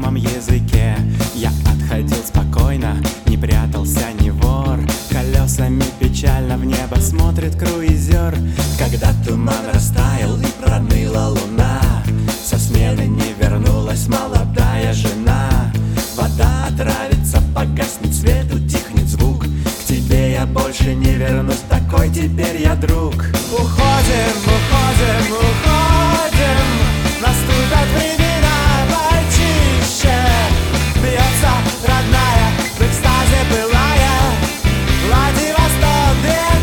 незнакомом языке. Я отходил спокойно, не прятался, не вор. Колесами печально в небо смотрит круизер. Когда туман растаял и проныла луна, со смены не вернулась молодая жена. Вода отравится, погаснет свет, утихнет звук. К тебе я больше не вернусь, такой теперь я друг. Уходим, уходим, уходим, наступят времена почище. Бьется родная, в экстазе былая, Владивосток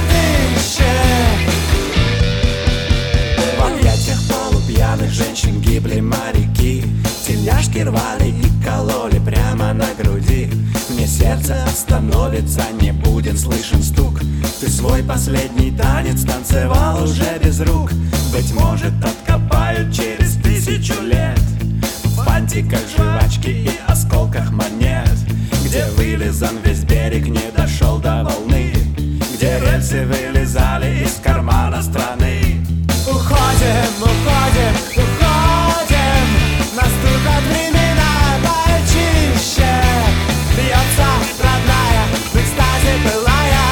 2000. В объятиях полупьяных женщин гибли моряки. Тельняшки рвали и кололи прямо на груди. Мне сердце остановится, не будет слышен стук. Ты свой последний танец танцевал уже без рук. Быть может, откопают через 1000 лет в фантиках жвачки и осколках монет, где вылизан весь берег, не дошел до волны, где рельсы вылезали из кармана страны. Уходим, уходим, уходим, наступят времена почище. Бьется родная, в экстазе былая,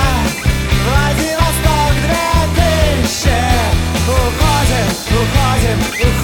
Владивосток 2000. Уходим, уходим, уходим.